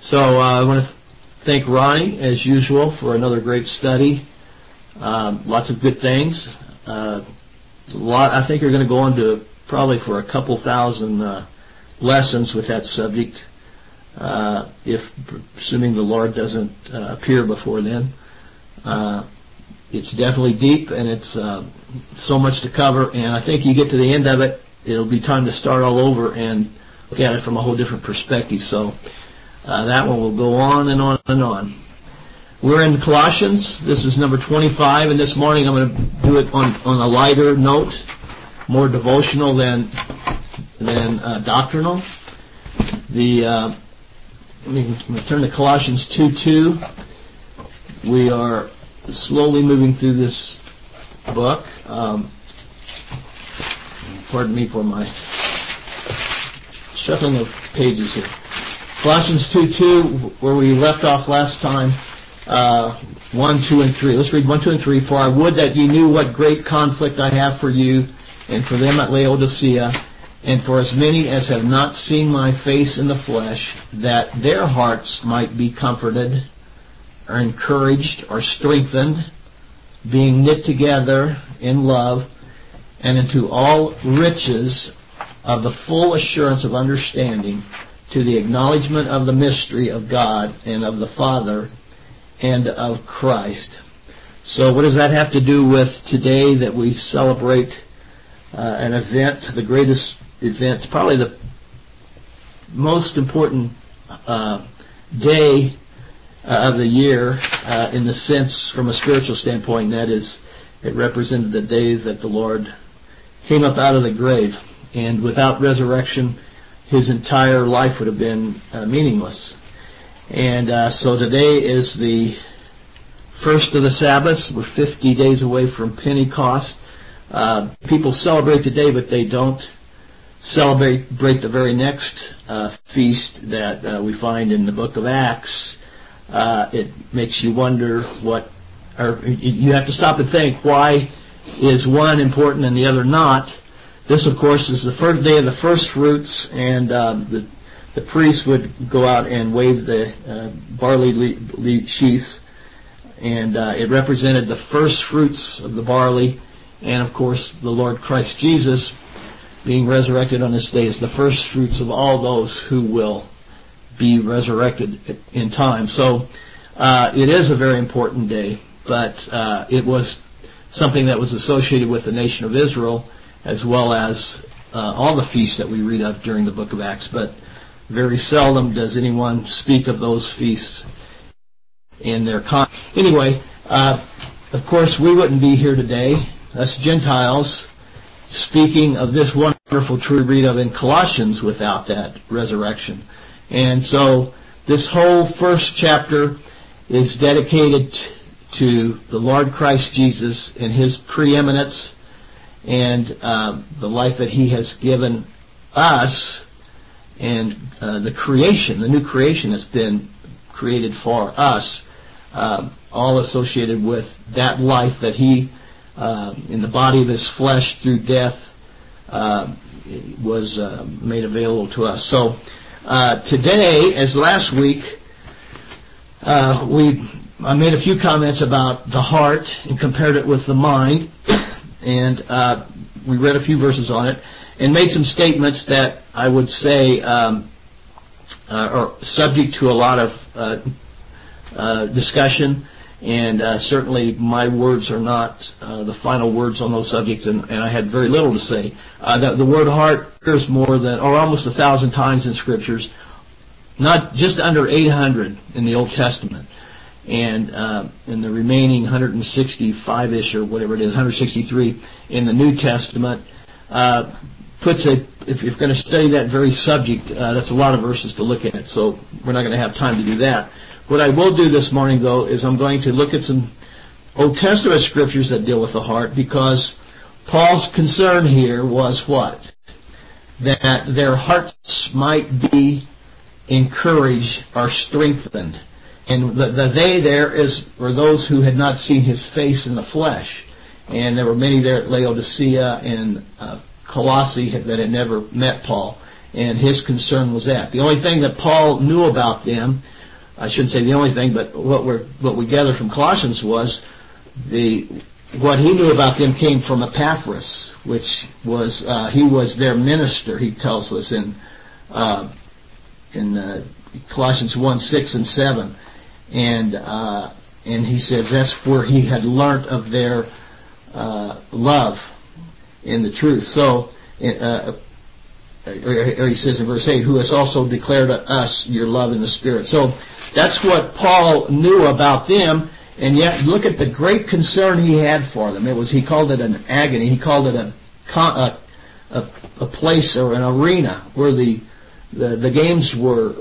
So I want to thank Ronnie, as usual, for another great study. Lots of good things. I think you're going to go on to probably for a couple thousand lessons with that subject, assuming the Lord doesn't appear before then. It's definitely deep, and it's so much to cover, and I think you get to the end of it, it'll be time to start all over and look at it from a whole different perspective. So that one will go on and on and on. We're in Colossians. This is number 25, and this morning I'm going to do it on a lighter note, more devotional than doctrinal. I'm going to turn to Colossians 2:2. We are slowly moving through this book. Pardon me for my shuffling of pages here. Colossians 2:2, where we left off last time, 1, 2, and 3. Let's read 1, 2, and 3. For I would that ye knew what great conflict I have for you, and for them at Laodicea, and for as many as have not seen my face in the flesh, that their hearts might be comforted, or encouraged, or strengthened, being knit together in love, and into all riches of the full assurance of understanding, to the acknowledgement of the mystery of God and of the Father and of Christ. So what does that have to do with today that we celebrate an event, the greatest event, probably the most important day of the year in the sense from a spiritual standpoint, and that is it represented the day that the Lord came up out of the grave, and without resurrection his entire life would have been meaningless. And so today is the first of the Sabbaths. We're 50 days away from Pentecost. People celebrate today, but they don't celebrate the very next feast that we find in the book of Acts. It makes you wonder you have to stop and think, why is one important and the other not? This, of course, is the first day of the first fruits, and the priest would go out and wave the barley sheaths, and it represented the first fruits of the barley, and of course the Lord Christ Jesus being resurrected on this day is the first fruits of all those who will be resurrected in time. So it is a very important day, but it was something that was associated with the nation of Israel, as well as all the feasts that we read of during the book of Acts. But very seldom does anyone speak of those feasts in their Anyway, of course, we wouldn't be here today, us Gentiles, speaking of this wonderful truth we read of in Colossians without that resurrection. And so this whole first chapter is dedicated to the Lord Christ Jesus and his preeminence, and the life that he has given us, and the creation, the new creation that's been created for us, all associated with that life that he, in the body of his flesh through death, was made available to us. So today, as last week, I made a few comments about the heart and compared it with the mind, and we read a few verses on it and made some statements that I would say are subject to a lot of discussion, and certainly my words are not the final words on those subjects, and I had very little to say. The word heart appears more than, or almost 1,000 times in scriptures, not just under 800 in the Old Testament. And in the remaining 165-ish or whatever it is, 163 in the New Testament, if you're going to study that very subject, that's a lot of verses to look at, so we're not going to have time to do that. What I will do this morning, though, is I'm going to look at some Old Testament scriptures that deal with the heart, because Paul's concern here was what? That their hearts might be encouraged or strengthened. And the they there were those who had not seen his face in the flesh. And there were many there at Laodicea and Colossae that had never met Paul. And his concern was that. The only thing that Paul knew about them I shouldn't say the only thing, but what we gather from Colossians was what he knew about them came from Epaphras, which was he was their minister. He tells us in Colossians 1:6 and 7, and he said that's where he had learnt of their love in the truth. So, or he says in verse 8, who has also declared to us your love in the Spirit. So that's what Paul knew about them, and yet look at the great concern he had for them. He called it an agony. He called it a place or an arena where the games were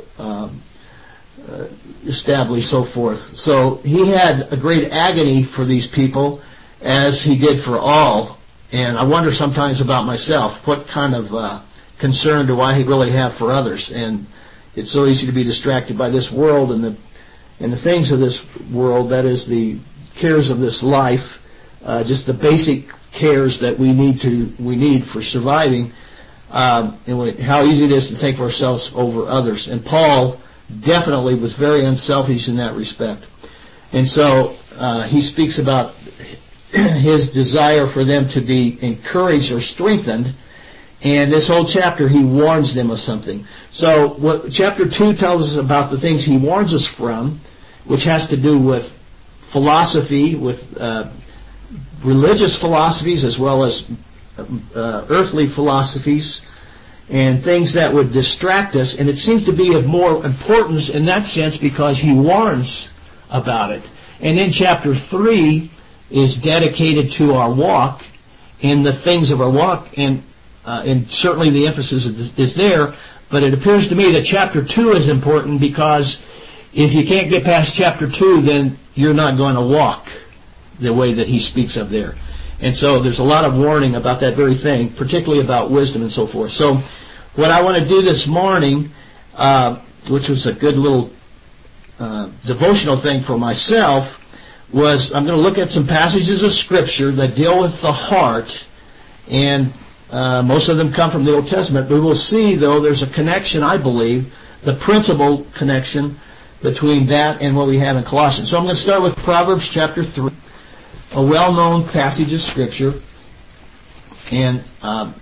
established, so forth. So he had a great agony for these people, as he did for all. And I wonder sometimes about myself, what kind of concern do I really have for others? And it's so easy to be distracted by this world and the things of this world, that is the cares of this life, just the basic cares that we need for surviving, and how easy it is to think of ourselves over others. And Paul definitely was very unselfish in that respect. And so he speaks about his desire for them to be encouraged or strengthened, and this whole chapter he warns them of something. So what chapter 2 tells us about the things he warns us from, which has to do with philosophy, with religious philosophies as well as earthly philosophies, and things that would distract us. And it seems to be of more importance in that sense because he warns about it. And then chapter 3 is dedicated to our walk and the things of our walk, and certainly the emphasis is there, but it appears to me that chapter 2 is important, because if you can't get past chapter 2, then you're not going to walk the way that he speaks of there. And so there's a lot of warning about that very thing, particularly about wisdom and so forth. So what I want to do this morning, which was a good little devotional thing for myself, was I'm going to look at some passages of Scripture that deal with the heart, and most of them come from the Old Testament. But we'll see, though, there's a connection, I believe, the principal connection between that and what we have in Colossians. So I'm going to start with Proverbs chapter 3, a well-known passage of Scripture. And I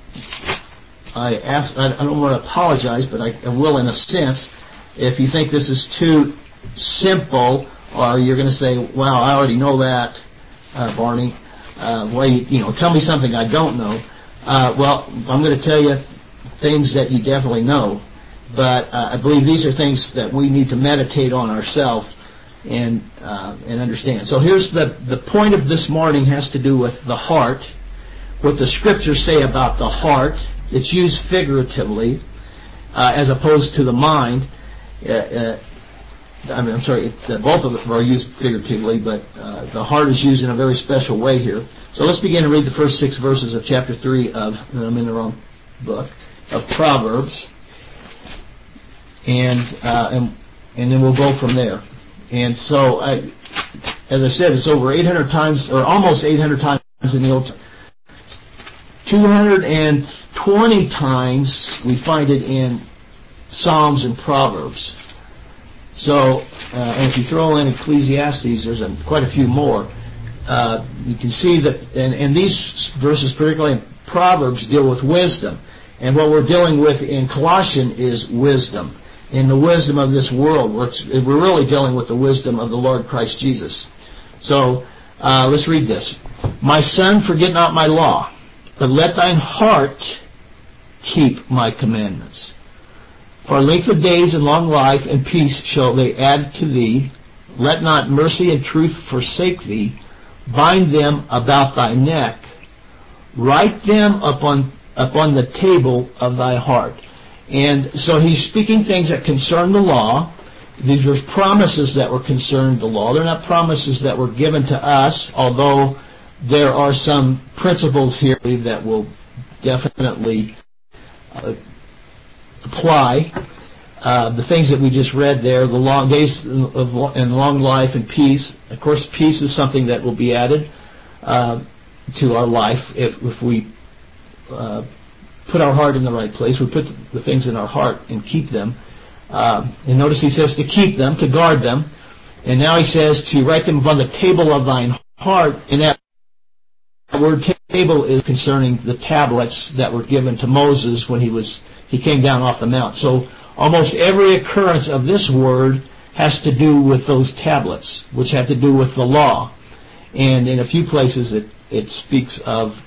don't want to apologize, but I will in a sense, if you think this is too simple, or you're going to say, wow, I already know that, Barney. Tell me something I don't know. Well, I'm going to tell you things that you definitely know, but I believe these are things that we need to meditate on ourselves and understand. So here's the point of this morning has to do with the heart, what the Scriptures say about the heart. It's used figuratively as opposed to the mind. Both of them are used figuratively, but the heart is used in a very special way here. So let's begin to read the first 6 verses of chapter 3 I'm in the wrong book, of Proverbs, and then we'll go from there. And so, as I said, it's over 800 times, or almost 800 times in the Old Testament. 220 times we find it in Psalms and Proverbs. So, and if you throw in Ecclesiastes, there's quite a few more. You can see that, and these verses, particularly in Proverbs, deal with wisdom. And what we're dealing with in Colossians is wisdom. In the wisdom of this world, we're really dealing with the wisdom of the Lord Christ Jesus. So, let's read this. My son, forget not my law, but let thine heart keep my commandments. For length of days and long life and peace shall they add to thee. Let not mercy and truth forsake thee. Bind them about thy neck. Write them upon the table of thy heart. And so he's speaking things that concern the law. These were promises that were concerned the law. They're not promises that were given to us, although there are some principles here that will definitely apply. The things that we just read there, the long days and long life and peace. Of course, peace is something that will be added to our life if we put our heart in the right place. We put the things in our heart and keep them. And notice he says to keep them, to guard them. And now he says to write them upon the table of thine heart. And that word table is concerning the tablets that were given to Moses when he came down off the mount. So almost every occurrence of this word has to do with those tablets, which have to do with the law. And in a few places it speaks of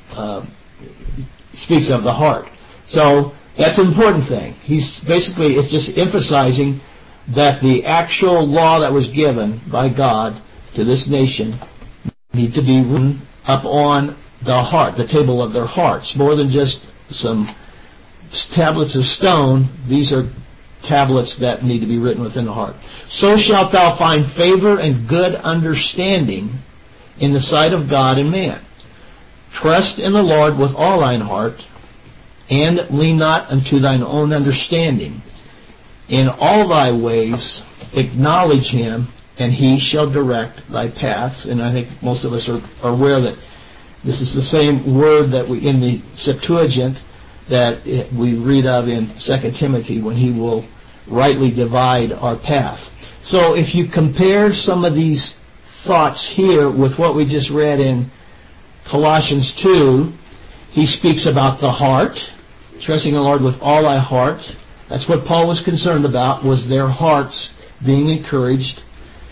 the heart. So that's an important thing. It's just emphasizing that the actual law that was given by God to this nation need to be written up on the heart, the table of their hearts, more than just some tablets of stone. These are tablets that need to be written within the heart. So shalt thou find favor and good understanding in the sight of God and man. Trust in the Lord with all thine heart, and lean not unto thine own understanding. In all thy ways acknowledge him, and he shall direct thy paths. And I think most of us are aware that this is the same word that we in the Septuagint that we read of in 2 Timothy, when he will rightly divide our paths. So if you compare some of these thoughts here with what we just read in Colossians 2, he speaks about the heart, trusting the Lord with all thy heart. That's what Paul was concerned about, was their hearts being encouraged.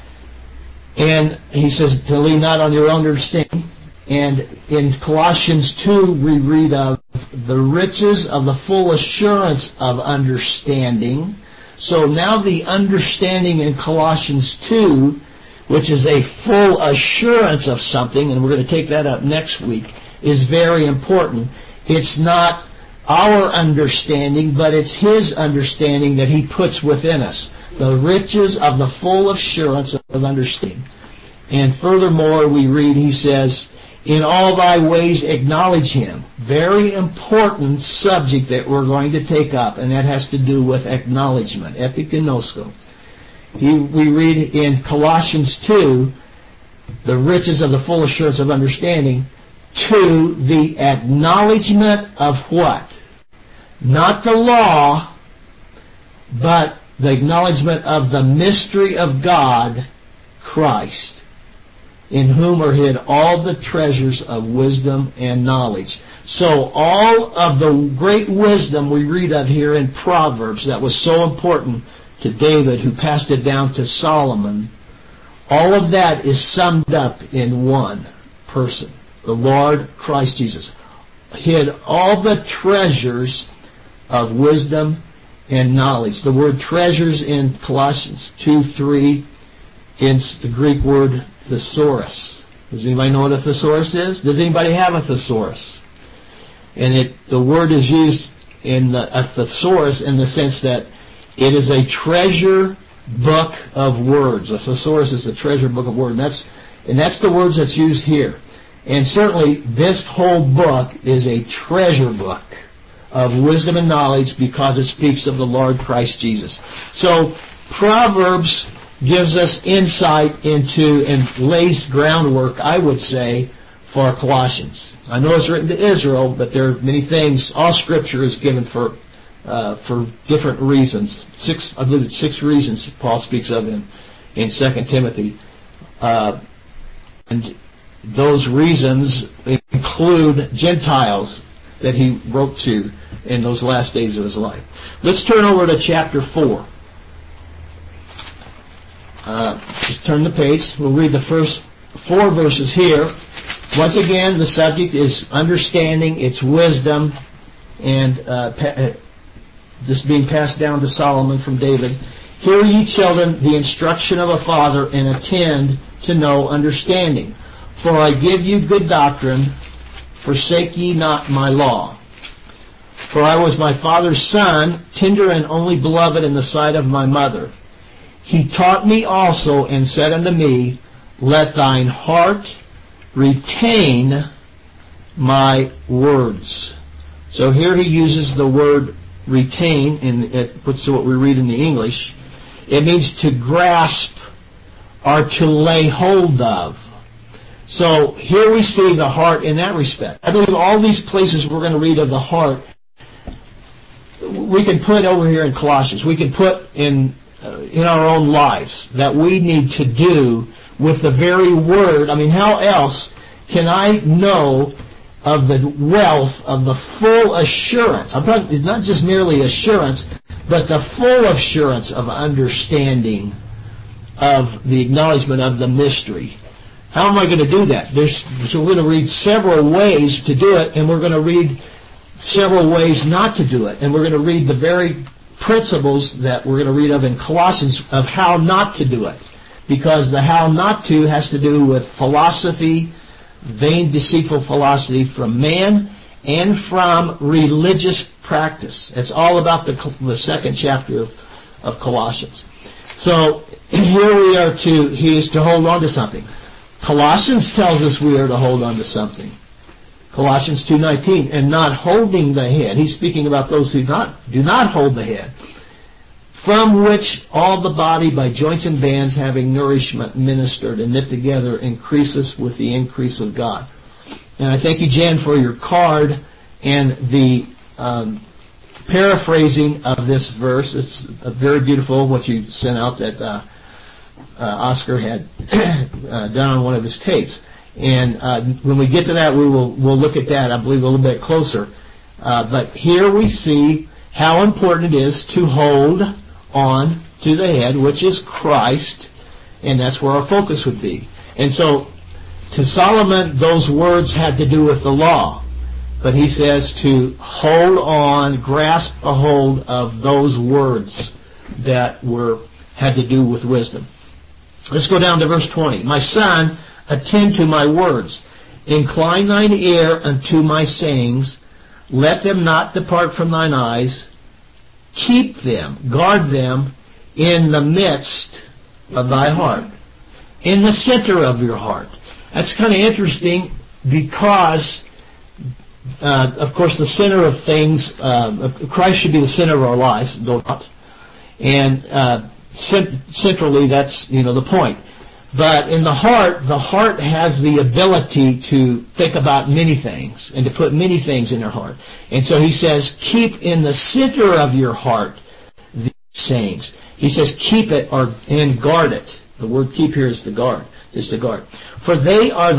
And he says to lean not on your own understanding. And in Colossians 2 we read of the riches of the full assurance of understanding. So now the understanding in Colossians 2, which is a full assurance of something, and we're going to take that up next week, is very important. It's not our understanding, but it's his understanding that he puts within us. The riches of the full assurance of understanding. And furthermore, we read, he says, in all thy ways acknowledge him. Very important subject that we're going to take up, and that has to do with acknowledgement, epiginosko. We read in Colossians 2, the riches of the full assurance of understanding, to the acknowledgement of what? Not the law, but the acknowledgement of the mystery of God, Christ, in whom are hid all the treasures of wisdom and knowledge. So all of the great wisdom we read of here in Proverbs that was so important to David, who passed it down to Solomon, all of that is summed up in one person, the Lord Christ Jesus. Hid all the treasures of wisdom and knowledge. The word treasures in Colossians 2:3 is the Greek word thesaurus. Does anybody know what a thesaurus is? Does anybody have a thesaurus? And the word is used in a thesaurus in the sense that it is a treasure book of words. A thesaurus is a treasure book of words. And that's the words that's used here. And certainly this whole book is a treasure book of wisdom and knowledge because it speaks of the Lord Christ Jesus. So Proverbs gives us insight into and lays groundwork, I would say, for Colossians. I know it's written to Israel, but there are many things. All Scripture is given for different reasons. I believe it's 6 reasons Paul speaks of in 2 Timothy. And those reasons include Gentiles that he wrote to in those last days of his life. Let's turn over to chapter 4. Just turn the page. We'll read the first 4 verses here. Once again, the subject is understanding, it's wisdom, and this being passed down to Solomon from David. Hear ye children the instruction of a father, and attend to know understanding. For I give you good doctrine, forsake ye not my law. For I was my father's son, tender and only beloved in the sight of my mother. He taught me also, and said unto me, let thine heart retain my words. So here he uses the word retain, and it's what we read in the English. It means to grasp or to lay hold of. So here we see the heart in that respect. I believe all these places we're going to read of the heart, we can put over here in Colossians, we can put in our own lives that we need to do with the very word. I mean, how else can I know of the wealth of the full assurance? I'm talking, it's not just merely assurance, but the full assurance of understanding of the acknowledgement of the mystery. How am I going to do that? So we're going to read several ways to do it, and we're going to read several ways not to do it. And we're going to read the very principles that we're going to read of in Colossians of how not to do it. Because the how not to has to do with philosophy, vain, deceitful philosophy from man, and from religious practice. It's all about the second chapter of Colossians. So here we are he is to hold on to something. Colossians tells us we are to hold on to something. Colossians 2:19, and not holding the head. He's speaking about those who do not hold the head, from which all the body by joints and bands having nourishment ministered and knit together increases with the increase of God. And I thank you, Jan, for your card and the paraphrasing of this verse. It's very beautiful what you sent out that Oscar had done on one of his tapes. And when we get to that, we'll look at that, I believe, a little bit closer. But here we see how important it is to hold on to the head, which is Christ, and that's where our focus would be. And so, to Solomon, those words had to do with the law. But he says to hold on, grasp a hold of those words that had to do with wisdom. Let's go down to verse 20. My son, attend to my words. Incline thine ear unto my sayings. Let them not depart from thine eyes. Keep them, guard them in the midst of thy heart. In the center of your heart. That's kind of interesting because, of course, the center of things, Christ should be the center of our lives, no doubt. And centrally, that's, the point. But in the heart has the ability to think about many things and to put many things in their heart. And so he says, keep in the center of your heart these sayings. He says, keep it and guard it. The word keep here is to guard. For they are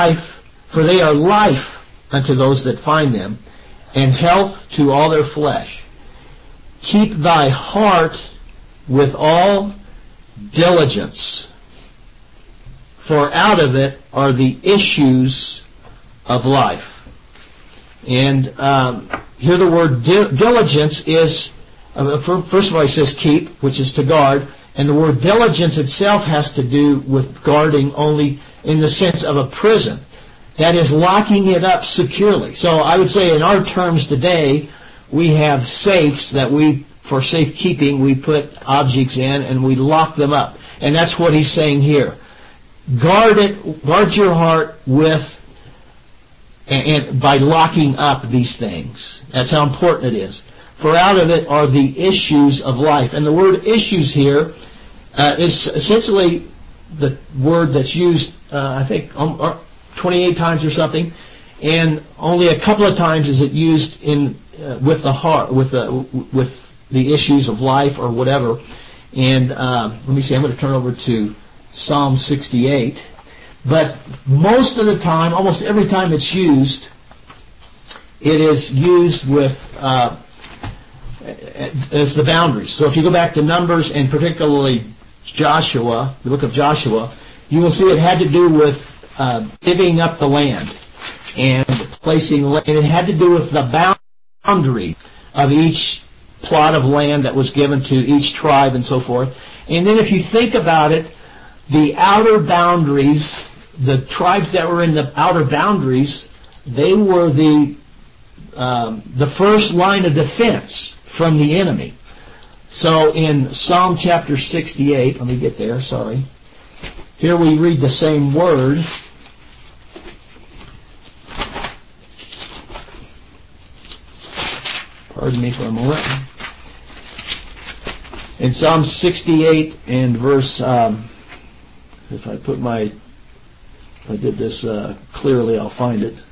life unto those that find them, and health to all their flesh. Keep thy heart with all diligence, for out of it are the issues of life. And here the word diligence is, first of all, he says keep, which is to guard, and the word diligence itself has to do with guarding only in the sense of a prison. That is locking it up securely. So I would say in our terms today, we have safes that for safekeeping, we put objects in and we lock them up. And that's what he's saying here. Guard your heart and by locking up these things. That's how important it is. For out of it are the issues of life. And the word issues here is essentially the word that's used, I think, 28 times or something. And only a couple of times is it used with the heart, with the issues of life or whatever. And let me see, I'm going to turn over to Psalm 68. But most of the time, almost every time it's used, it is used with as the boundaries. So if you go back to Numbers and particularly Joshua, the book of Joshua, you will see it had to do with divvying up the land and placing land. It had to do with the boundary of each plot of land that was given to each tribe and so forth. And then if you think about it, the outer boundaries, the tribes that were in the outer boundaries, they were the first line of defense from the enemy. So in Psalm chapter 68, let me get there, sorry. Here we read the same word. Pardon me for a moment. In Psalm 68 and verse, if I did this clearly, I'll find it.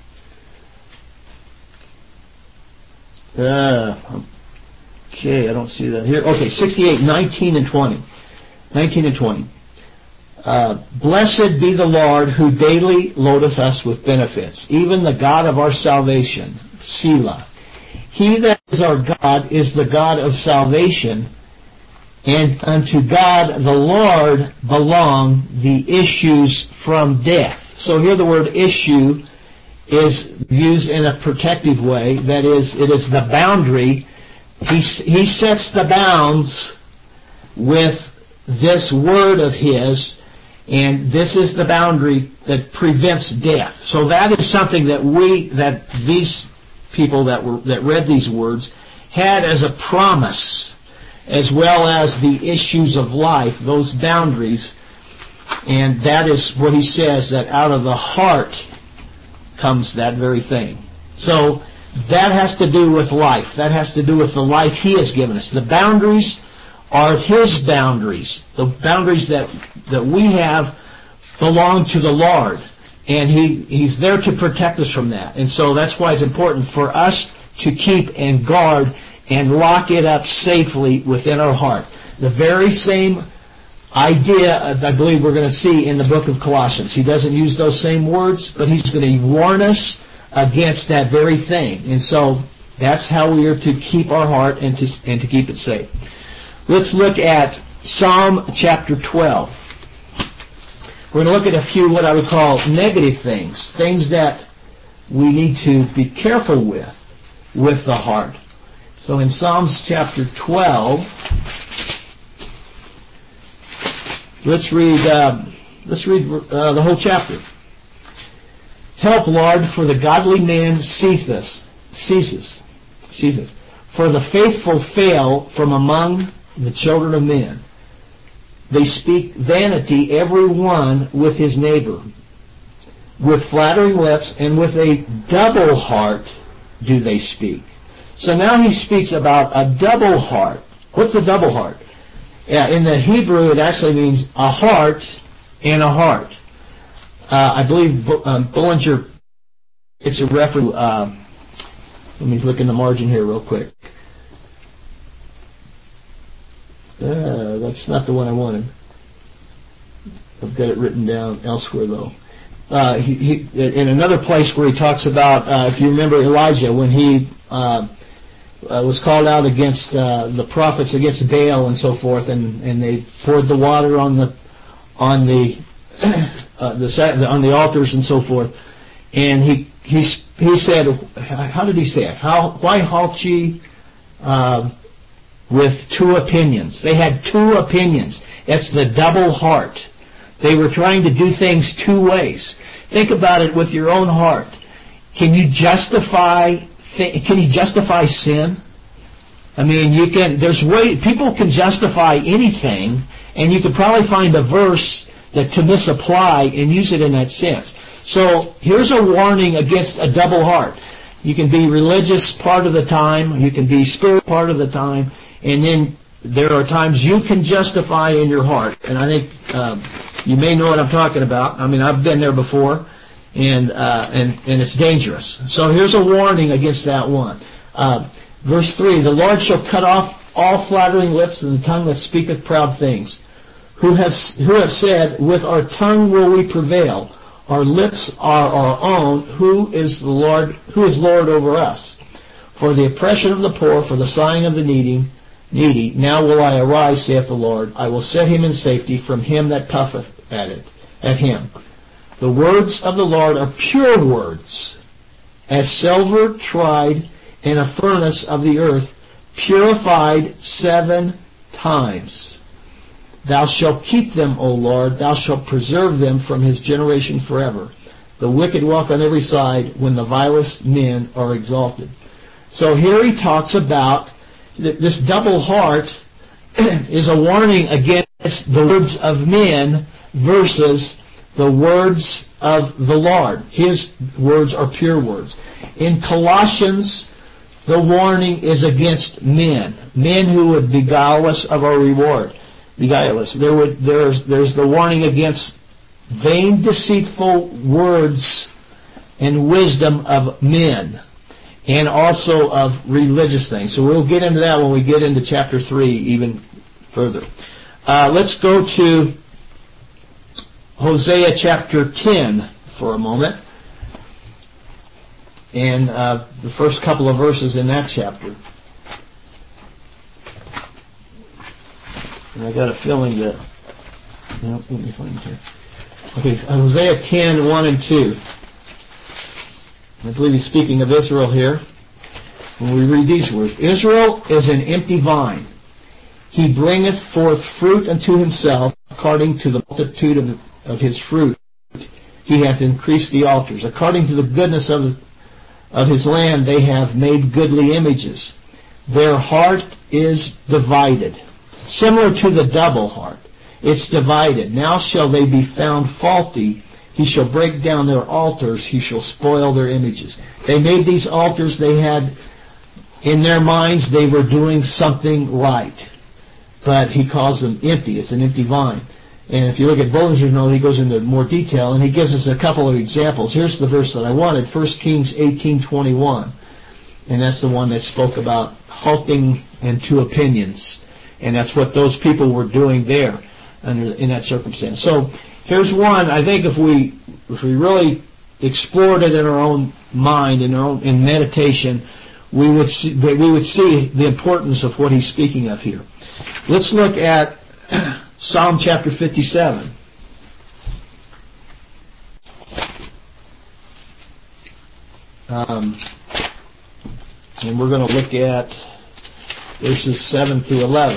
Okay, I don't see that here. Okay, 68, 19 and 20. 19 and 20. Blessed be the Lord who daily loadeth us with benefits, even the God of our salvation, Selah. He that is our God is the God of salvation, and unto God the Lord belong the issues from death. So here the word issue is used in a protective way. That is, it is the boundary. He sets the bounds with this word of his, and this is the boundary that prevents death. So that is something that these people that read these words had as a promise, as well as the issues of life, those boundaries. And that is what he says, that out of the heart comes that very thing. So that has to do with life. That has to do with the life he has given us. The boundaries are his boundaries. The boundaries that we have belong to the Lord. And he's there to protect us from that. And so that's why it's important for us to keep and guard and lock it up safely within our heart. The very same idea, I believe we're going to see in the book of Colossians. He doesn't use those same words, but he's going to warn us against that very thing. And so that's how we are to keep our heart and to keep it safe. Let's look at Psalm chapter 12. We're going to look at a few what I would call negative things that we need to be careful with the heart. So in Psalms chapter 12, let's read the whole chapter. Help, Lord, for the godly man ceaseth. For the faithful fail from among the children of men. They speak vanity, every one with his neighbor. With flattering lips and with a double heart do they speak. So now he speaks about a double heart. What's a double heart? Yeah, in the Hebrew, it actually means a heart and a heart. I believe Bullinger, it's a reference. Let me look in the margin here real quick. That's not the one I wanted. I've got it written down elsewhere, though. He in another place where he talks about, if you remember Elijah, when he was called out against the prophets, against Baal and so forth, and they poured the water on the altars and so forth, and he said, how did he say it? Why halt ye with two opinions? They had two opinions. That's the double heart. They were trying to do things two ways. Think about it with your own heart. Can you justify sin? I mean, people can justify anything, and you could probably find a verse that to misapply and use it in that sense. So here's a warning against a double heart. You can be religious part of the time, you can be spiritual part of the time, and then there are times you can justify in your heart. And I think you may know what I'm talking about. I mean, I've been there before, and it's dangerous. So here's a warning against that one. Verse 3, the Lord shall cut off all flattering lips and the tongue that speaketh proud things, who have said, with our tongue will we prevail. Our lips are our own. Who is Lord over us? For the oppression of the poor, for the sighing of the needy, now will I arise, saith the Lord. I will set him in safety from him that puffeth at him. The words of the Lord are pure words, as silver tried in a furnace of the earth, purified 7 times. Thou shalt keep them, O Lord, thou shalt preserve them from his generation forever. The wicked walk on every side when the vilest men are exalted. So here he talks about this double heart is a warning against the words of men versus the words of the Lord. His words are pure words. In Colossians, the warning is against men who would beguile us of our reward. Beguile us. There's the warning against vain, deceitful words and wisdom of men. and also of religious things. So we'll get into that when we get into chapter 3 even further. Let's go to Hosea chapter 10 for a moment, and the first couple of verses in that chapter. And I got a feeling that, let me find it here. Okay, Hosea 10, 1 and 2. I believe he's speaking of Israel here. When we read these words, Israel is an empty vine. He bringeth forth fruit unto himself, according to the multitude of his fruit. He hath increased the altars. According to the goodness of his land, they have made goodly images. Their heart is divided. Similar to the double heart. It's divided. Now shall they be found faulty. He shall break down their altars. He shall spoil their images. They made these altars. They had, in their minds, they were doing something right. But he calls them empty. It's an empty vine. And if you look at Bullinger's note, he goes into more detail, and he gives us a couple of examples. Here's the verse that I wanted, 1 Kings 18:21. And that's the one that spoke about halting and two opinions. And that's what those people were doing there in that circumstance. So here's one. I think if we really explored it in our own mind, in meditation, we would see the importance of what he's speaking of here. Let's look at Psalm chapter 57. And we're going to look at verses 7 through 11.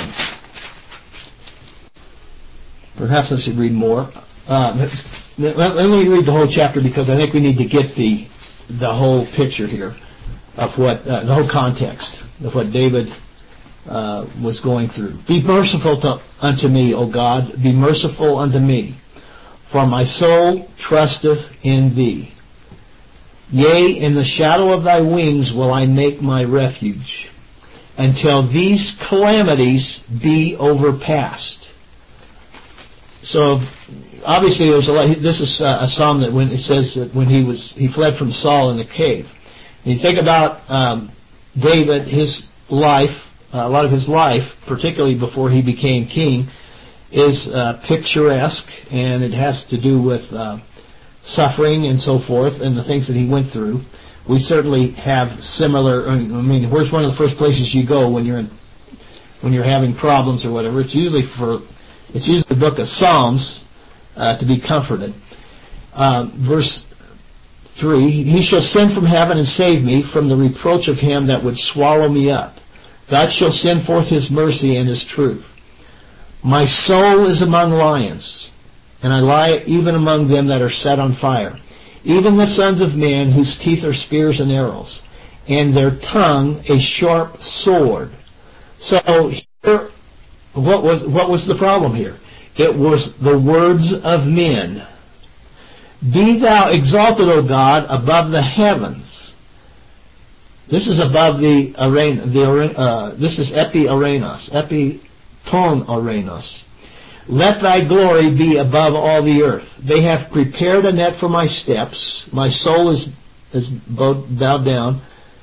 Perhaps I should read more. Let me read the whole chapter, because I think we need to get the whole picture here of what the whole context of what David was going through. Be merciful unto me, O God, be merciful unto me, for my soul trusteth in thee. Yea, in the shadow of thy wings will I make my refuge, until these calamities be overpassed. So obviously there's a lot. This is a psalm that when it says that when he fled from Saul in the cave. And you think about David, his life, a lot of his life, particularly before he became king, is picturesque, and it has to do with suffering and so forth, and the things that he went through. We certainly have similar. I mean, where's one of the first places you go when you're having problems or whatever? It's usually the book of Psalms to be comforted. Verse 3: He shall send from heaven and save me from the reproach of him that would swallow me up. God shall send forth his mercy and his truth. My soul is among lions, and I lie even among them that are set on fire, even the sons of men whose teeth are spears and arrows, and their tongue a sharp sword. So here, what was the problem here? It was the words of men. Be thou exalted, O God, above the heavens. This is above the arena. This is epi-arenos, epiton-arenos. Let thy glory be above all the earth. They have prepared a net for my steps. My soul is bowed down.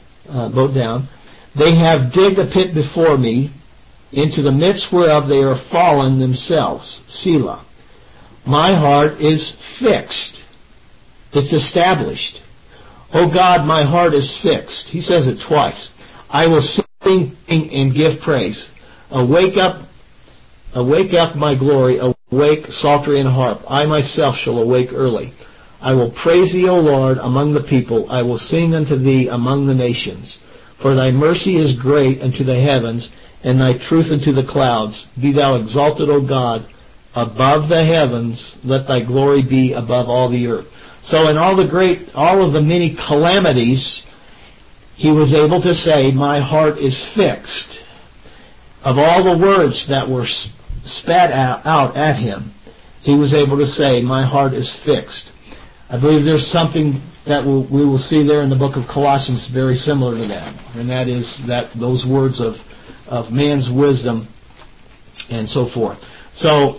They have digged a pit before me, into the midst whereof they are fallen themselves. Selah. My heart is fixed. It's established. O God, my heart is fixed. He says it twice. I will sing and give praise. Awake up, my glory. Awake, psaltery and harp. I myself shall awake early. I will praise thee, O Lord, among the people. I will sing unto thee among the nations. For thy mercy is great unto the heavens, and thy truth unto the clouds. Be thou exalted, O God, above the heavens. Let thy glory be above all the earth. So in all of the many calamities, he was able to say, my heart is fixed. Of all the words that were spat out at him, he was able to say, my heart is fixed. I believe there's something that we will see there in the book of Colossians very similar to that, and that is those words of man's wisdom and so forth. So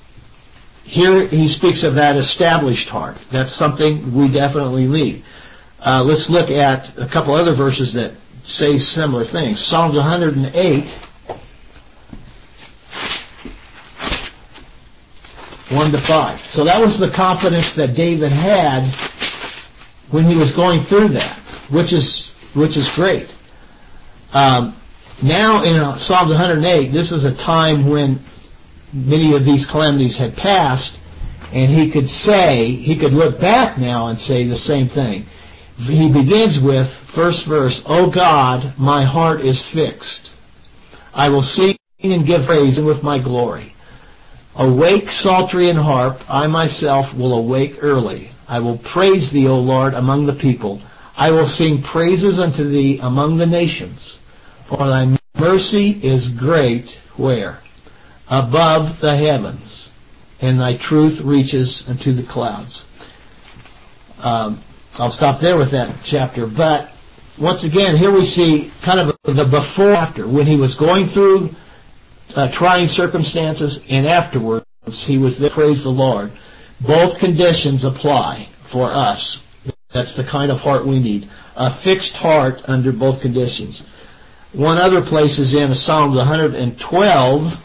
here he speaks of that established heart. That's something we definitely need. Let's look at a couple other verses that say similar things. Psalms 108, 1-5. So that was the confidence that David had when he was going through that, which is great. Now in Psalms 108, this is a time when many of these calamities had passed, and he could look back now and say the same thing. He begins with, first verse, O God, my heart is fixed. I will sing and give praise with my glory. Awake, psaltery and harp, I myself will awake early. I will praise thee, O Lord, among the people. I will sing praises unto thee among the nations. For thy mercy is great, where? Above the heavens, and thy truth reaches unto the clouds. I'll stop there with that chapter. But once again, here we see kind of the before and after, when he was going through trying circumstances, and afterwards he was there. Praise the Lord. Both conditions apply for us. That's the kind of heart we need. A fixed heart under both conditions. One other place is in Psalm 112.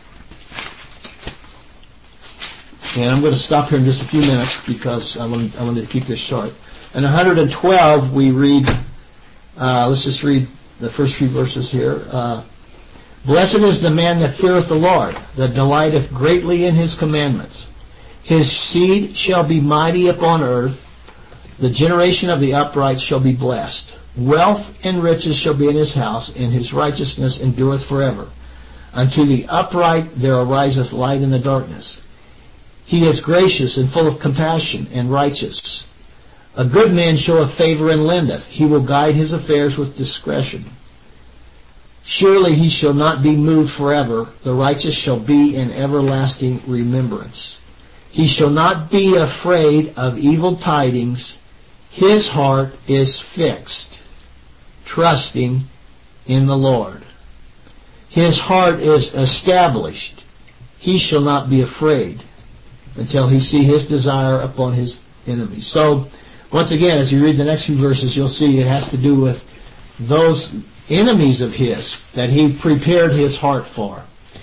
And I'm going to stop here in just a few minutes because I wanted to keep this short. In 112, we read, let's just read the first few verses here. Blessed is the man that feareth the Lord, that delighteth greatly in his commandments. His seed shall be mighty upon earth. The generation of the upright shall be blessed. Wealth and riches shall be in his house, and his righteousness endureth forever. Unto the upright there ariseth light in the darkness. He is gracious and full of compassion and righteous. A good man showeth favor and lendeth. He will guide his affairs with discretion. Surely he shall not be moved forever. The righteous shall be in everlasting remembrance. He shall not be afraid of evil tidings. His heart is fixed, trusting in the Lord. His heart is established. He shall not be afraid until he see his desire upon his enemies. So, once again, as you read the next few verses, you'll see it has to do with those enemies of his that he prepared his heart for.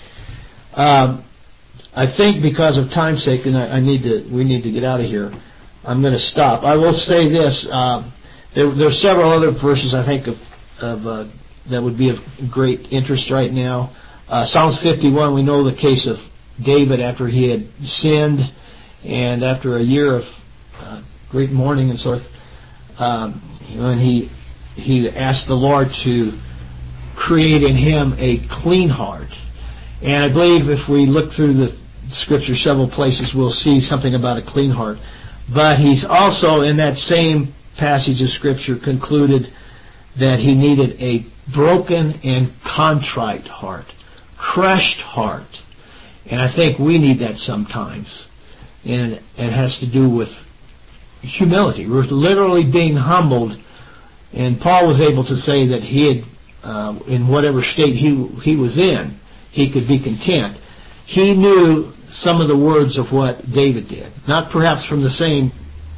I think because of time's sake, and we need to get out of here, I'm going to stop. I will say this: there are several other verses I think of that would be of great interest right now. Psalms 51. We know the case of David after he had sinned, and after a year of great mourning and so forth, when he asked the Lord to create in him a clean heart. And I believe if we look through the Scripture several places, we'll see something about a clean heart. But he's also, in that same passage of Scripture, concluded that he needed a broken and contrite heart, crushed heart. And I think we need that sometimes. And it has to do with humility. We're literally being humbled. And Paul was able to say that he had, in whatever state he was in, he could be content. He knew some of the words of what David did. Not perhaps from the same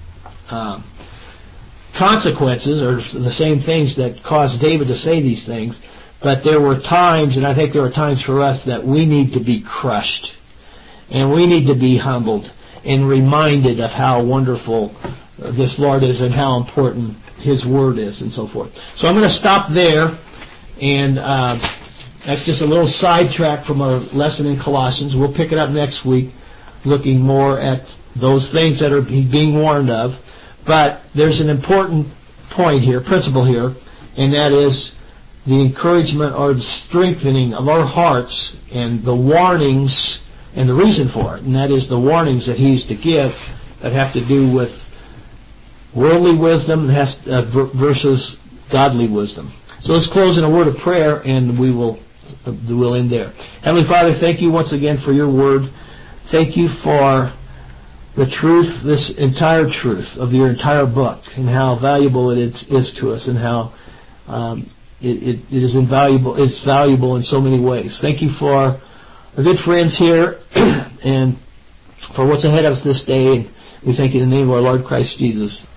consequences or the same things that caused David to say these things, but there were times, and I think there are times for us, that we need to be crushed. And we need to be humbled and reminded of how wonderful this Lord is and how important His Word is and so forth. So I'm going to stop there, and that's just a little sidetrack from our lesson in Colossians. We'll pick it up next week, looking more at those things that are being warned of. But there's an important point here, principle here, and that is the encouragement or the strengthening of our hearts and the warnings and the reason for it. And that is the warnings that He's to give that have to do with worldly wisdom versus godly wisdom. So let's close in a word of prayer, and we'll end there. Heavenly Father, thank you once again for your word. Thank you for the truth, this entire truth of your entire book, and how valuable it is to us, and how it is invaluable. It's valuable in so many ways. Thank you for our good friends here, and for what's ahead of us this day. And we thank you in the name of our Lord Christ Jesus.